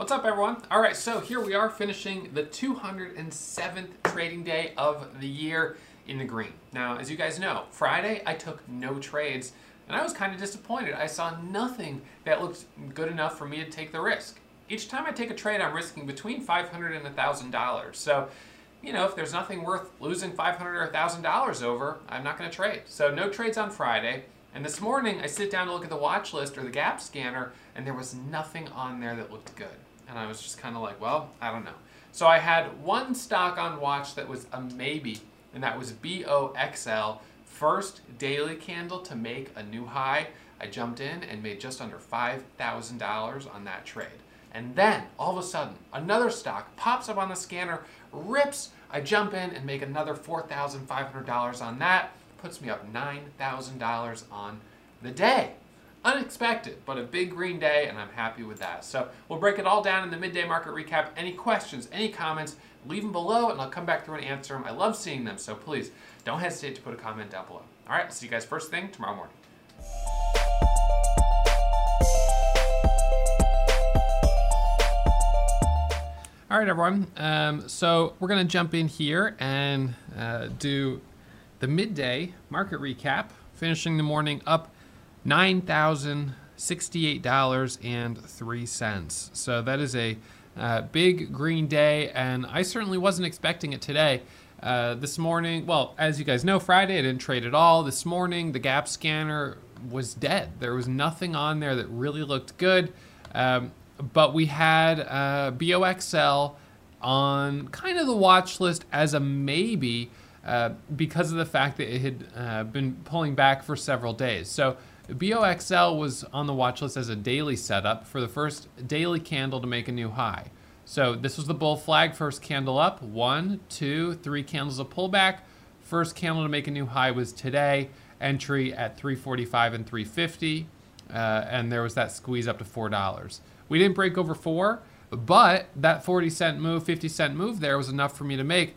What's up, everyone? All right, so here we are finishing the 207th trading day of the year in the green. Now, as you guys know, Friday I took no trades, and I was kind of disappointed. I saw nothing that looked good enough for me to take the risk. Each time I take a trade, I'm risking between $500 and $1,000. So, you know, if there's nothing worth losing $500 or $1,000 over, I'm not going to trade. So no trades on Friday. And this morning, I sit down to look at the watch list or the gap scanner, and there was nothing on there that looked good. And I was just kind of like, well, I don't know. So I had one stock on watch that was a maybe, and that was BOXL, first daily candle to make a new high. I jumped in and made just under $5,000 on that trade. And then, all of a sudden, another stock pops up on the scanner, rips, I jump in and make another $4,500 on that, puts me up $9,000 on the day. Unexpected, but a big green day, and I'm happy with that. So we'll break it all down in the midday market recap. Any questions, any comments, leave them below, and I'll come back through and answer them. I love seeing them, so please don't hesitate to put a comment down below. All right, I'll see you guys first thing tomorrow morning. All right, everyone. So we're going to jump in here and do the midday market recap, finishing the morning up $9,068.03. So that is a big green day, and I certainly wasn't expecting it today. This morning, well, as you guys know, Friday I didn't trade at all. This morning, the gap scanner was dead. There was nothing on there that really looked good, but we had BOXL on kind of the watch list as a maybe because of the fact that it had been pulling back for several days. So BOXL was on the watch list as a daily setup for the first daily candle to make a new high. So this was the bull flag, first candle up, 1, 2, 3 candles of pullback. First candle to make a new high was today, entry at $3.45 and $3.50, and there was that squeeze up to $4. We didn't break over 4, but that 40-cent move, 50-cent move there was enough for me to make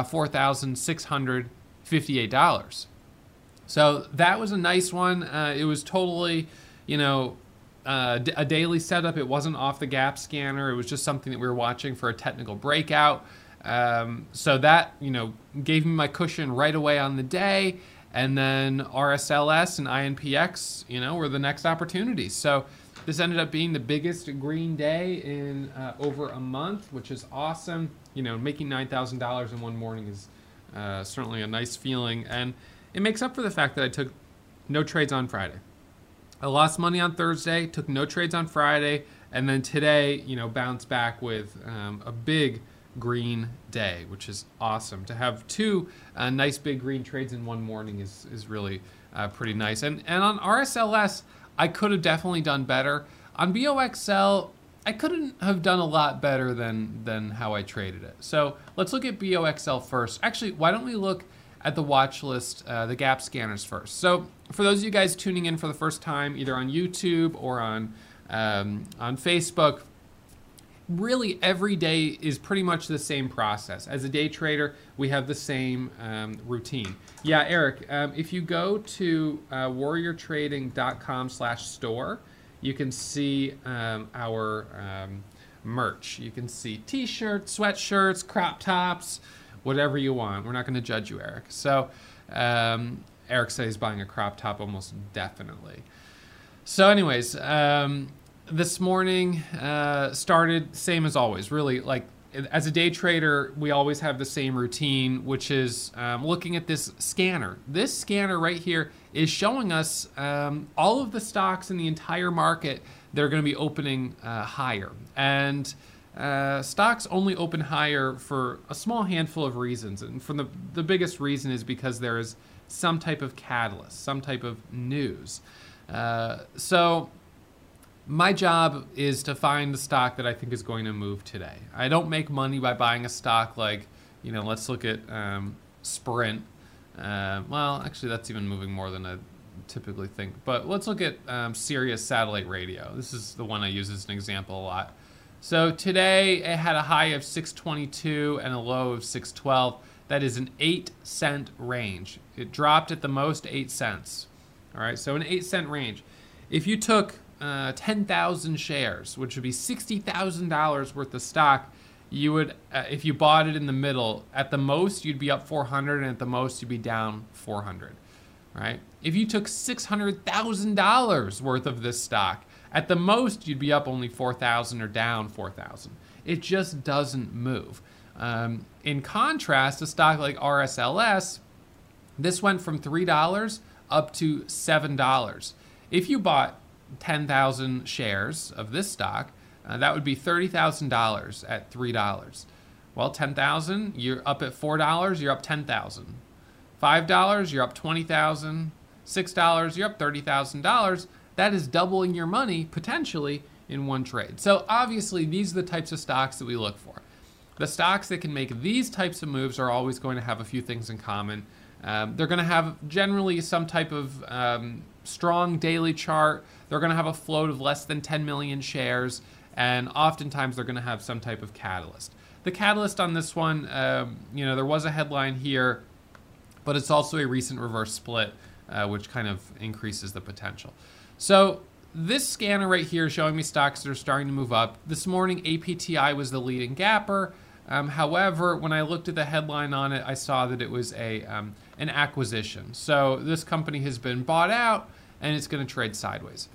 $4,658. So that was a nice one. It was totally, you know, a daily setup. It wasn't off the gap scanner. It was just something that we were watching for a technical breakout. So that, you know, gave me my cushion right away on the day. And then RSLS and INPX, you know, were the next opportunities. So this ended up being the biggest green day in over a month, which is awesome. You know, making $9,000 in one morning is certainly a nice feeling. And it makes up for the fact that I took no trades on Friday. I lost money on Thursday, took no trades on Friday, and then today, you know, bounced back with a big green day, which is awesome. To have two nice big green trades in one morning is really pretty nice. And on RSLS, I could have definitely done better. On BOXL, I couldn't have done a lot better than how I traded it. So let's look at BOXL first. Actually, why don't we look at the watch list, the gap scanners first. So for those of you guys tuning in for the first time, either on YouTube or on Facebook, really every day is pretty much the same process. As a day trader, we have the same routine. Yeah, Eric, if you go to warriortrading.com/store, you can see our merch. You can see t-shirts, sweatshirts, crop tops, whatever you want. We're not going to judge you, Eric. So Eric says he's buying a crop top almost definitely. So anyways, this morning started same as always. Really, like as a day trader, we always have the same routine, which is looking at this scanner. This scanner right here is showing us all of the stocks in the entire market that are going to be opening higher. And stocks only open higher for a small handful of reasons. And from the biggest reason is because there is some type of catalyst, some type of news. So my job is to find the stock that I think is going to move today. I don't make money by buying a stock like, you know, let's look at Sprint. Well, actually, that's even moving more than I typically think. But let's look at Sirius Satellite Radio. This is the one I use as an example a lot. So today it had a high of 622 and a low of 612. That is an 8-cent range. It dropped at the most 8 cents. All right, so an 8-cent range. If you took 10,000 shares, which would be $60,000 worth of stock, you would, if you bought it in the middle, at the most you'd be up 400, and at the most you'd be down 400, right? If you took $600,000 worth of this stock, at the most you'd be up only 4,000 or down 4,000. It just doesn't move. In contrast, a stock like RSLS, this went from $3 up to $7. If you bought 10,000 shares of this stock, that would be $30,000 at $3. Well, 10,000, you're up at $4, you're up 10,000. $5, you're up 20,000. $6, you're up $30,000. That is doubling your money potentially in one trade. So obviously, these are the types of stocks that we look for. The stocks that can make these types of moves are always going to have a few things in common. They're going to have generally some type of strong daily chart. They're going to have a float of less than 10 million shares, and oftentimes they're going to have some type of catalyst. The catalyst on this one, there was a headline here, but it's also a recent reverse split, which kind of increases the potential. So this scanner right here is showing me stocks that are starting to move up. This morning, APTI was the leading gapper. However, when I looked at the headline on it, I saw that it was an acquisition. So this company has been bought out, and it's going to trade sideways.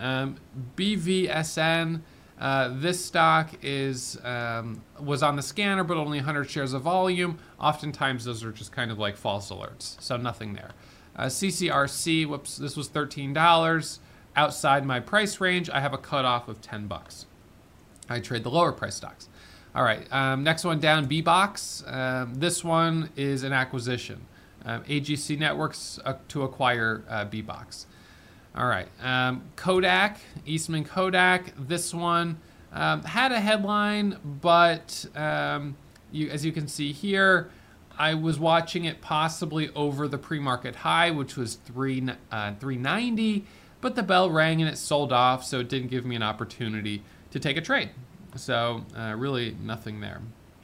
BVSN, this stock was on the scanner, but only 100 shares of volume. Oftentimes, those are just kind of like false alerts, so nothing there. CCRC, this was $13. Outside my price range, I have a cutoff of $10. I trade the lower price stocks. All right, next one down, B-Box. This one is an acquisition. AGC Networks to acquire B-Box. All right, Kodak, Eastman Kodak. This one had a headline, but as you can see here, I was watching it possibly over the pre-market high, which was 390, but the bell rang and it sold off, so it didn't give me an opportunity to take a trade. So really nothing there.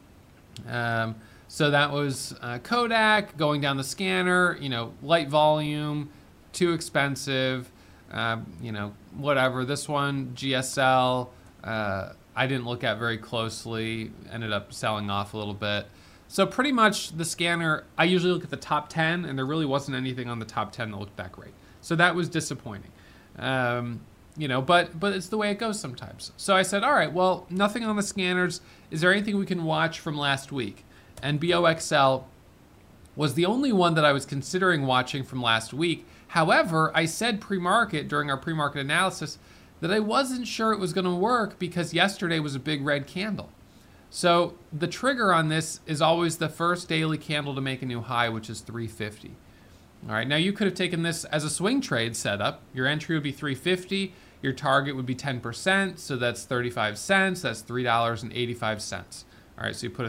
So that was Kodak going down the scanner, light volume, too expensive, whatever. This one, GSL, I didn't look at very closely, ended up selling off a little bit. So pretty much the scanner, I usually look at the top 10, and there really wasn't anything on the top 10 that looked that great. So that was disappointing. But it's the way it goes sometimes. So I said, all right, well, nothing on the scanners. Is there anything we can watch from last week? And BOXL was the only one that I was considering watching from last week. However, I said pre-market, during our pre-market analysis, that I wasn't sure it was going to work because yesterday was a big red candle. So the trigger on this is always the first daily candle to make a new high, which is 350. All right, now you could have taken this as a swing trade setup. Your entry would be 350. Your target would be 10%, so that's 35 cents. That's $3.85. All right, so you put a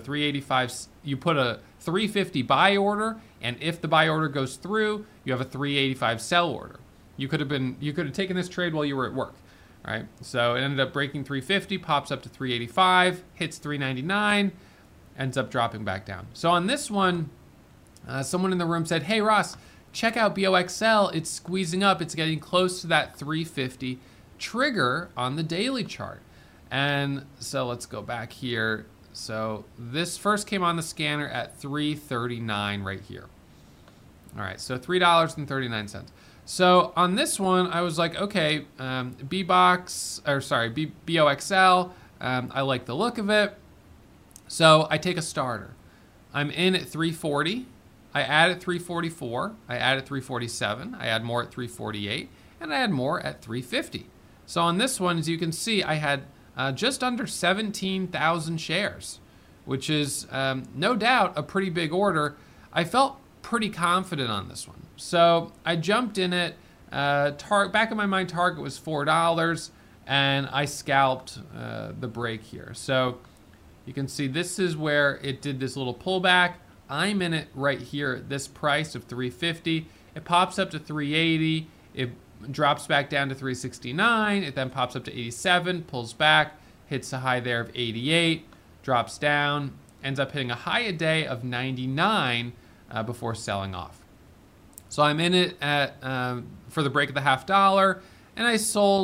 350 buy order, and if the buy order goes through, you have a 385 sell order. You could have taken this trade while you were at work. All right, so it ended up breaking 350, pops up to 385, hits 399, ends up dropping back down. So on this one, someone in the room said, hey, Ross, check out BOXL. It's squeezing up. It's getting close to that 350 trigger on the daily chart. And so let's go back here. So this first came on the scanner at 339 right here. All right, so $3.39. So on this one, I was like, okay, BOXL, I like the look of it. So I take a starter. I'm in at 340. I add at 344. I add at 347. I add more at 348. And I add more at 350. So on this one, as you can see, I had just under 17,000 shares, which is no doubt a pretty big order. I felt pretty confident on this one. So I jumped in it. Back in my mind, target was $4, and I scalped the break here. So you can see this is where it did this little pullback. I'm in it right here at this price of 350. It pops up to 380. It drops back down to 369. It then pops up to 87, pulls back, hits a high there of 88, drops down, ends up hitting a high a day of 99 before selling off. So I'm in it at for the break of the $0.50, and I sold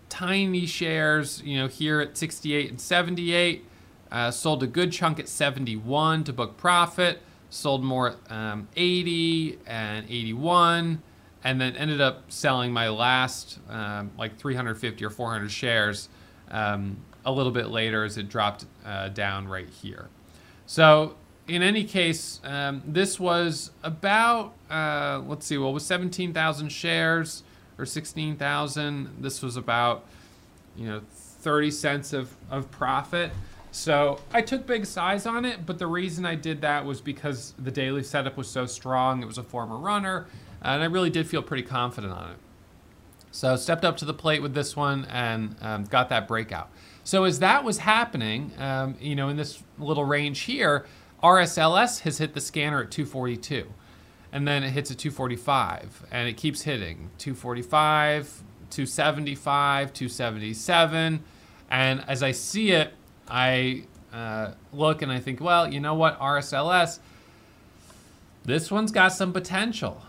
tiny shares, here at 68 and 78. Sold a good chunk at 71 to book profit. Sold more at 80 and 81. And then ended up selling my last like 350 or 400 shares a little bit later as it dropped down right here. So in any case, this was about, let's see, well, it was 17,000 shares or 16,000. This was about, 30 cents of profit. So I took big size on it, but the reason I did that was because the daily setup was so strong. It was a former runner, and I really did feel pretty confident on it. So stepped up to the plate with this one and got that breakout. So as that was happening, in this little range here, RSLS has hit the scanner at 242. And then it hits at 245, and it keeps hitting 245, 275, 277. And as I see it, I look and I think, well, you know what, RSLS, this one's got some potential.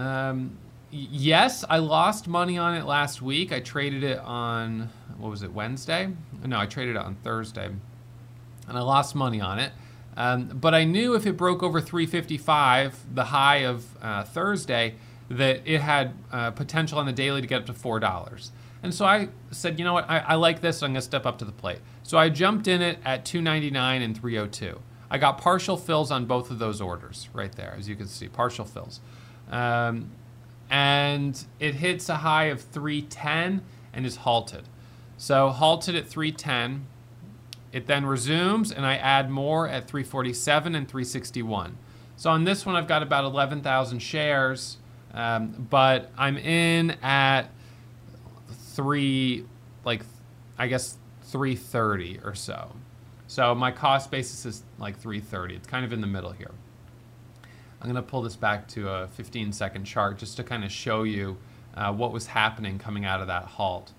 Yes, I lost money on it last week. I traded it on, what was it, Wednesday? No, I traded it on Thursday. And I lost money on it. But I knew if it broke over 355, the high of Thursday, that it had potential on the daily to get up to $4. And so I said, you know what, I like this, so I'm going to step up to the plate. So I jumped in it at 299 and 302. I got partial fills on both of those orders right there, as you can see, partial fills. And it hits a high of 310 and is halted. So halted at 310. It then resumes, and I add more at 347 and 361. So on this one, I've got about 11,000 shares, but I'm in at 330 or so. So my cost basis is like 330. It's kind of in the middle here. I'm going to pull this back to a 15-second chart just to kind of show you what was happening coming out of that halt.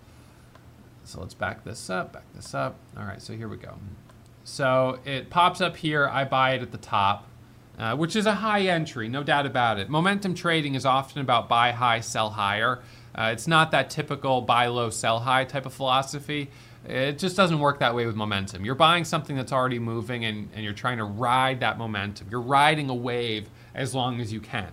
So let's back this up. All right, so here we go. So it pops up here. I buy it at the top, which is a high entry, no doubt about it. Momentum trading is often about buy high, sell higher. It's not that typical buy low, sell high type of philosophy. It just doesn't work that way with momentum. You're buying something that's already moving, and you're trying to ride that momentum. You're riding a wave as long as you can.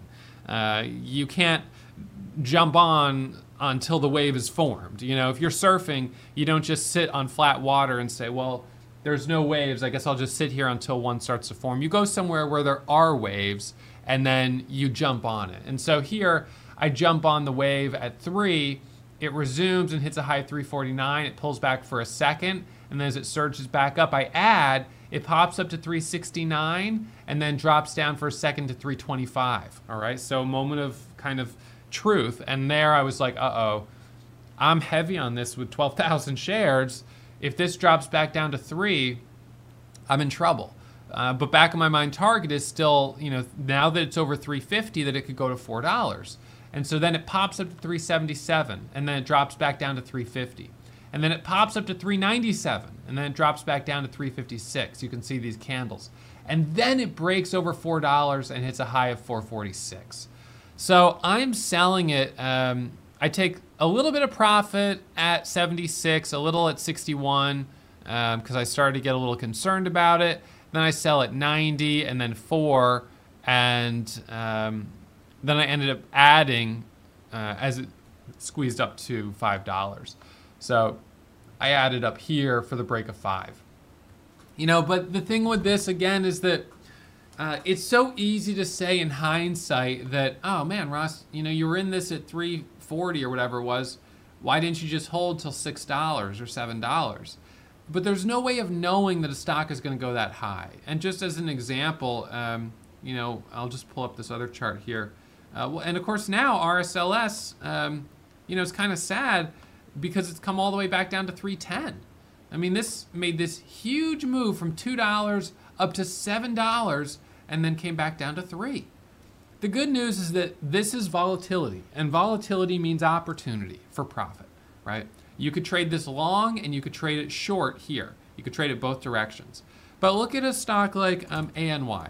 You can't jump on until the wave is formed. If you're surfing, you don't just sit on flat water and say, well, there's no waves, I guess I'll just sit here until one starts to form. You go somewhere where there are waves, and then you jump on it. And so here, I jump on the wave at 3, it resumes and hits a high of 349, it pulls back for a second, and then as it surges back up, I add, it pops up to 369, and then drops down for a second to 325, all right? So a moment of kind of truth, and there I was like, uh-oh, I'm heavy on this with 12,000 shares. If this drops back down to 3, I'm in trouble. But back in my mind, target is still, now that it's over 350, that it could go to $4. And so then it pops up to 377, and then it drops back down to 350. And then it pops up to 397, and then it drops back down to 356. You can see these candles. And then it breaks over $4 and hits a high of 446. So I'm selling it. I take a little bit of profit at 76, a little at 61, because I started to get a little concerned about it. Then I sell at 90 and then 4, and then I ended up adding as it squeezed up to $5. So I added up here for the break of 5. But the thing with this, again, is that it's so easy to say in hindsight that, oh man, Ross, you were in this at 340 or whatever it was. Why didn't you just hold till $6 or $7? But there's no way of knowing that a stock is going to go that high. And just as an example, I'll just pull up this other chart here. And of course now RSLS, it's kind of sad because it's come all the way back down to 310. I mean, this made this huge move from $2 up to $7 and then came back down to 3. The good news is that this is volatility, and volatility means opportunity for profit, right? You could trade this long and you could trade it short here. You could trade it both directions. But look at a stock like ANY.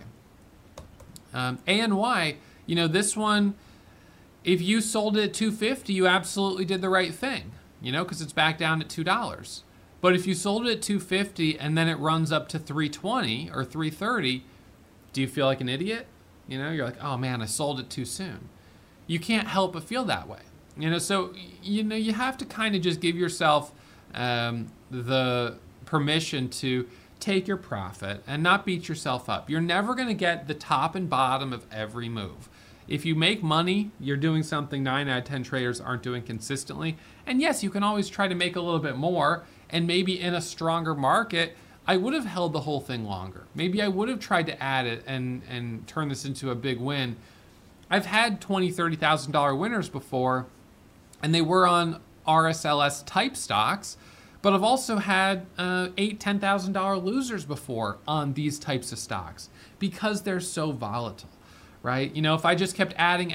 ANY, this one, if you sold it at 250, you absolutely did the right thing. because it's back down at $2. But if you sold it at 250 and then it runs up to 320 or 330, do you feel like an idiot? You're like, oh man, I sold it too soon. You can't help but feel that way. So you have to kind of just give yourself the permission to take your profit and not beat yourself up. You're never going to get the top and bottom of every move. If you make money, you're doing something 9 out of 10 traders aren't doing consistently. And yes, you can always try to make a little bit more, and maybe in a stronger market, I would have held the whole thing longer. Maybe I would have tried to add it and turn this into a big win. I've had $20,000, $30,000 winners before, and they were on RSLS type stocks, but I've also had $8,000, $10,000 losers before on these types of stocks because they're so volatile, right? If I just kept adding,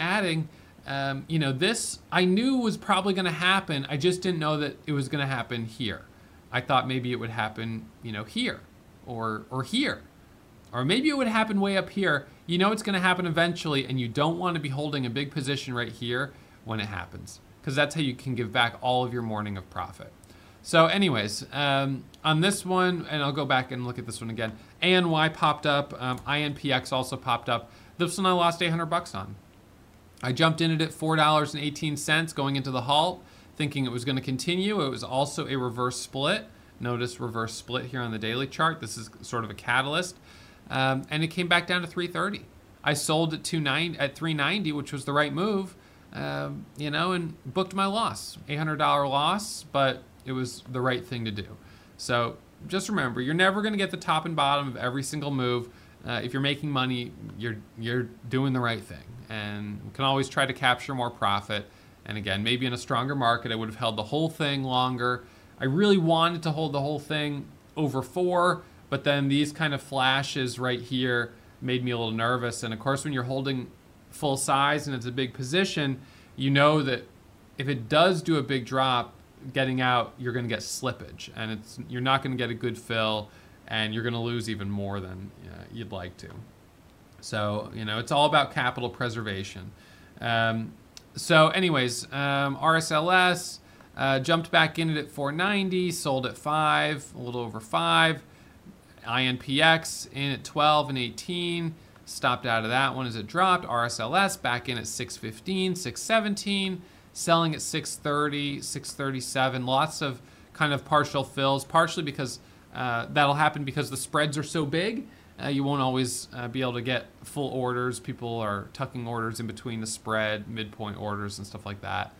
this I knew was probably going to happen. I just didn't know that it was going to happen here. I thought maybe it would happen, here or here, or maybe it would happen way up here. It's going to happen eventually, and you don't want to be holding a big position right here when it happens, because that's how you can give back all of your morning of profit. So anyways, on this one, and I'll go back and look at this one again, ANY popped up, INPX also popped up. This one I lost $800 on. I jumped in it at $4.18 going into the halt, thinking it was going to continue. It was also a reverse split. Notice reverse split here on the daily chart. This is sort of a catalyst. And it came back down to 330. I sold at 390, which was the right move, and booked my loss. $800 loss, but it was the right thing to do. So just remember, you're never going to get the top and bottom of every single move. If you're making money, you're doing the right thing. And you can always try to capture more profit. And again, maybe in a stronger market, I would have held the whole thing longer. I really wanted to hold the whole thing over 4, but then these kind of flashes right here made me a little nervous. And of course, when you're holding full size and it's a big position, you know that if it does do a big drop, getting out, you're going to get slippage, and you're not going to get a good fill, and you're going to lose even more than you'd like to. So, it's all about capital preservation. So anyways, RSLS jumped back in it at 490, sold at 5, a little over 5. INPX in at 12 and 18, stopped out of that one as it dropped. RSLS back in at 615, 617, selling at 630, 637. Lots of kind of partial fills, partially because that'll happen because the spreads are so big. You won't always be able to get full orders. People are tucking orders in between the spread, midpoint orders and stuff like that.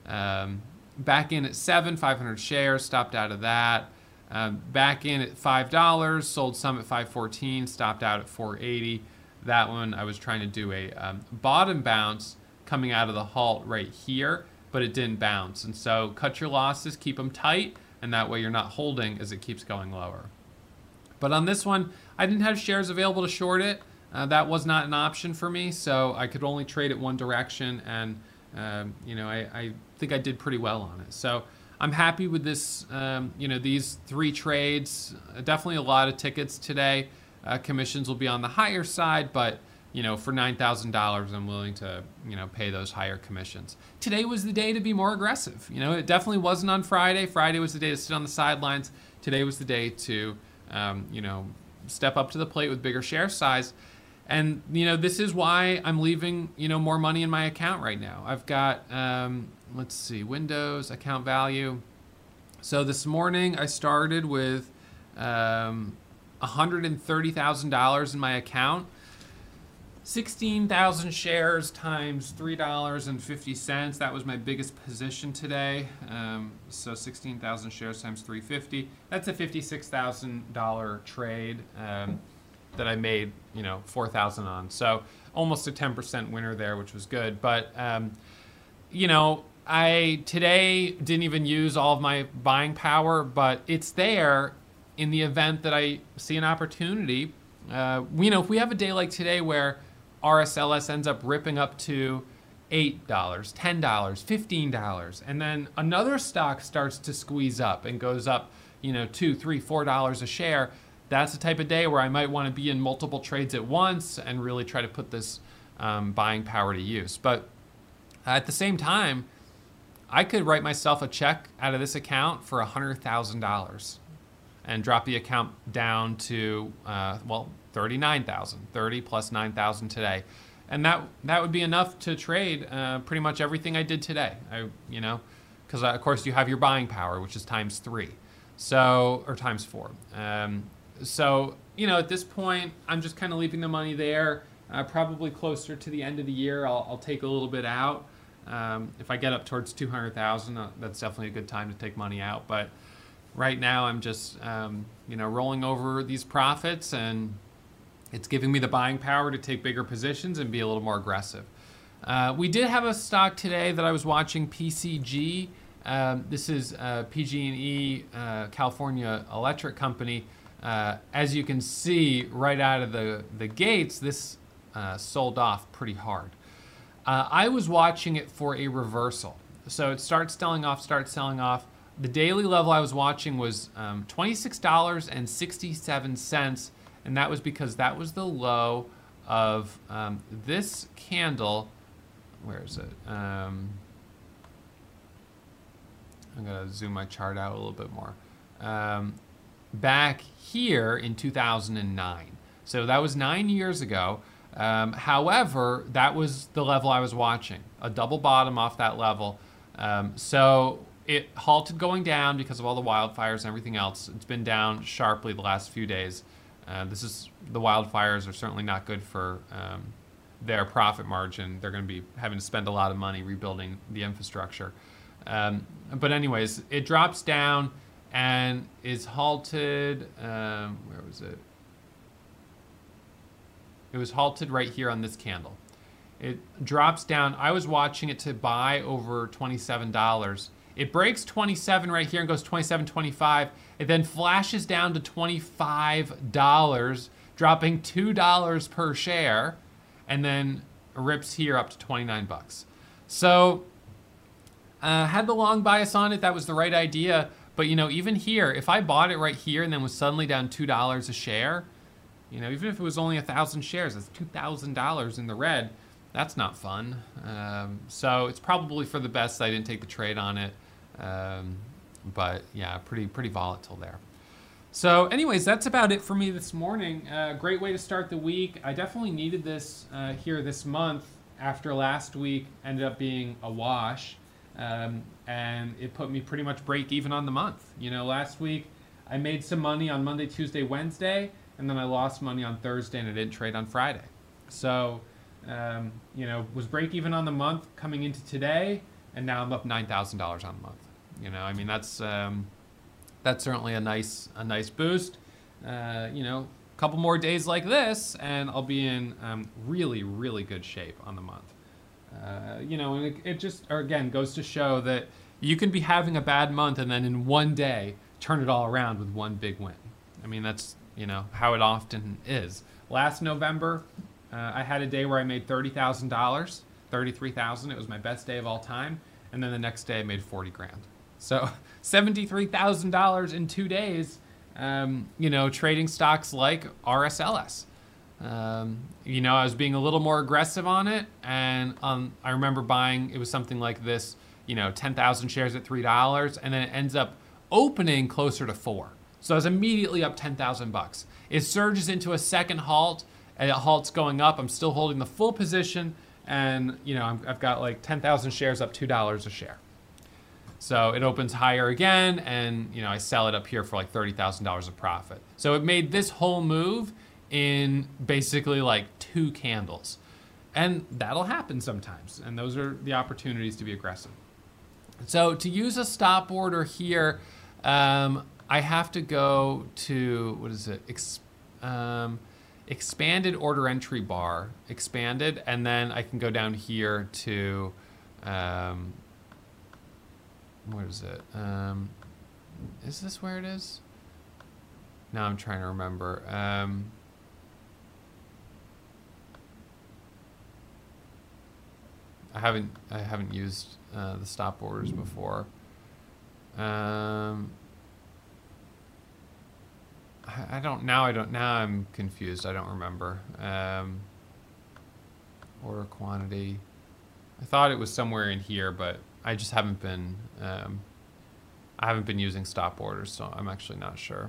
Back in at 7, 500 shares, stopped out of that. Back in at $5, sold some at 514, stopped out at 480. That one I was trying to do a bottom bounce coming out of the halt right here, but it didn't bounce. And so cut your losses, keep them tight, and that way you're not holding as it keeps going lower. But on this one, I didn't have shares available to short it. That was not an option for me, so I could only trade it one direction, and I think I did pretty well on it. So I'm happy with this, these 3 trades. Definitely a lot of tickets today. Commissions will be on the higher side, but for $9,000, I'm willing to pay those higher commissions. Today was the day to be more aggressive. It definitely wasn't on Friday. Friday was the day to sit on the sidelines. Today was the day to step up to the plate with bigger share size. And this is why I'm leaving more money in my account right now. I've got let's see, Windows account value. So this morning I started with $130,000 in my account. 16,000 shares times $3.50. That was my biggest position today. So 16,000 shares times $3.50. That's a $56,000 trade that I made, $4,000 on. So almost a 10% winner there, which was good. But I today didn't even use all of my buying power, but it's there in the event that I see an opportunity. If we have a day like today where RSLS ends up ripping up to $8, $10, $15, and then another stock starts to squeeze up and goes up, $2, $3, $4 a share, that's the type of day where I might want to be in multiple trades at once and really try to put this buying power to use. But at the same time, I could write myself a check out of this account for $100,000 and drop the account down to, 39,000, 30 plus 9,000 today. And that would be enough to trade pretty much everything I did today. Because of course you have your buying power, which is times 3, or times 4. At this point, I'm just kind of leaving the money there. Probably closer to the end of the year, I'll take a little bit out. If I get up towards 200,000, that's definitely a good time to take money out. But right now, I'm just rolling over these profits, and it's giving me the buying power to take bigger positions and be a little more aggressive. We did have a stock today that I was watching, PCG. This is PG&E, California Electric Company. As you can see right out of the gates, this sold off pretty hard. I was watching it for a reversal. So it starts selling off. The daily level I was watching was $26.67, and that was because that was the low of this candle. Where is it? I'm going to zoom my chart out a little bit more. Back here in 2009. So that was 9 years ago. However, that was the level I was watching, a double bottom off that level. So it halted going down because of all the wildfires and everything else. It's been down sharply the last few days. The wildfires are certainly not good for their profit margin. They're going to be having to spend a lot of money rebuilding the infrastructure. But anyways, it drops down and is halted. Where was it? It was halted right here on this candle. It drops down. I was watching it to buy over $27. It breaks 27 right here and goes 27.25. It then flashes down to $25, dropping $2 per share, and then rips here up to 29 bucks. So had the long bias on it. That was the right idea. But even here, if I bought it right here and then was suddenly down $2 a share, even if it was only 1,000 shares, that's $2,000 in the red. That's not fun. So it's probably for the best I didn't take the trade on it. But yeah, pretty volatile there. So anyways, that's about it for me this morning. Great way to start the week. I definitely needed this here this month after last week ended up being a wash. And it put me pretty much break even on the month. Last week I made some money on Monday, Tuesday, Wednesday, and then I lost money on Thursday and I didn't trade on Friday. So, was break even on the month coming into today, and now I'm up $9,000 on the month. That's certainly a nice boost. Couple more days like this, and I'll be in really, really good shape on the month. And it just, again, goes to show that you can be having a bad month and then in one day turn it all around with one big win. That's, how it often is. Last November, I had a day where I made $30,000, $33,000. It was my best day of all time. And then the next day I made 40 grand. So $73,000 in 2 days, trading stocks like RSLS. I was being a little more aggressive on it, and I remember buying, it was something like this, 10,000 shares at $3, and then it ends up opening closer to 4. So I was immediately up 10,000 bucks. It surges into a second halt, and it halts going up. I'm still holding the full position, and I've got like 10,000 shares up $2 a share. So it opens higher again, and I sell it up here for like $30,000 of profit. So it made this whole move in basically like 2 candles. And that'll happen sometimes. And those are the opportunities to be aggressive. So to use a stop order here, I have to go to, what is it? Expanded order entry bar, expanded, and then I can go down here to, where is it? Is this where it is? Now I'm trying to remember. I haven't used the stop orders before. Now I'm confused. I don't remember. Order quantity. I thought it was somewhere in here, but I just haven't been, I haven't been using stop orders, so I'm actually not sure.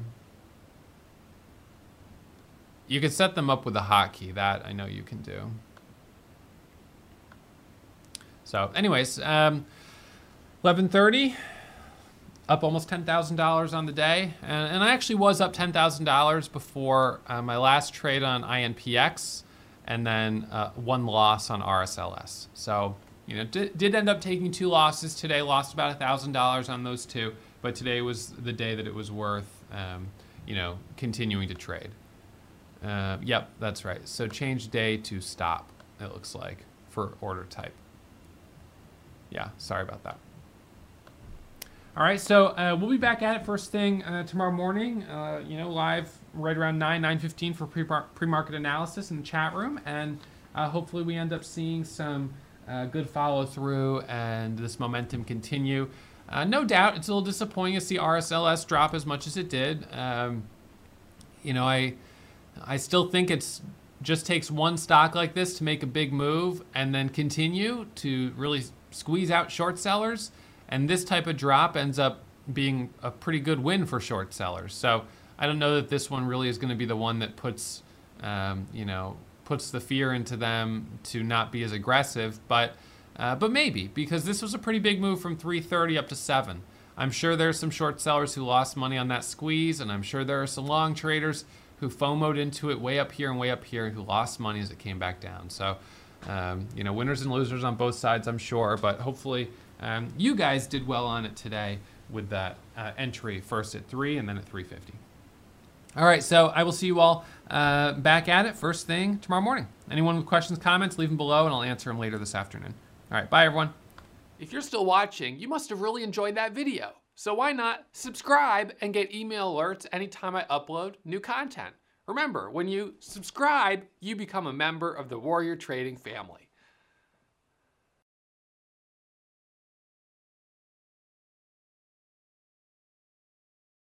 You can set them up with a hotkey. That I know you can do. So anyways, 11:30, up almost $10,000 on the day. And I actually was up $10,000 before my last trade on INPX, and then one loss on RSLS. So, you know, did end up taking 2 losses today, lost about $1,000 on those 2, but today was the day that it was worth, you know, continuing to trade. Yep, that's right. So change day to stop, it looks like, for order type. Yeah, sorry about that. All right, so we'll be back at it first thing tomorrow morning, you know, live right around 9:15 for pre-market analysis in the chat room. And hopefully we end up seeing some good follow through and this momentum continue. No doubt it's a little disappointing to see RSLS drop as much as it did. You know, I still think it's just takes one stock like this to make a big move and then continue to really squeeze out short sellers. And this type of drop ends up being a pretty good win for short sellers. So I don't know that this one really is going to be the one that puts, you know, puts the fear into them to not be as aggressive. But maybe, because this was a pretty big move from 330 up to 7. I'm sure there's some short sellers who lost money on that squeeze, and I'm sure there are some long traders who FOMO'd into it way up here and way up here, who lost money as it came back down. So, you know, winners and losers on both sides, I'm sure, but hopefully you guys did well on it today with that entry first at 3 and then at 350. All right, so I will see you all back at it first thing tomorrow morning. Anyone with questions, comments, leave them below and I'll answer them later this afternoon. All right, bye everyone. If you're still watching, you must have really enjoyed that video. So why not subscribe and get email alerts anytime I upload new content? Remember, when you subscribe, you become a member of the Warrior Trading family.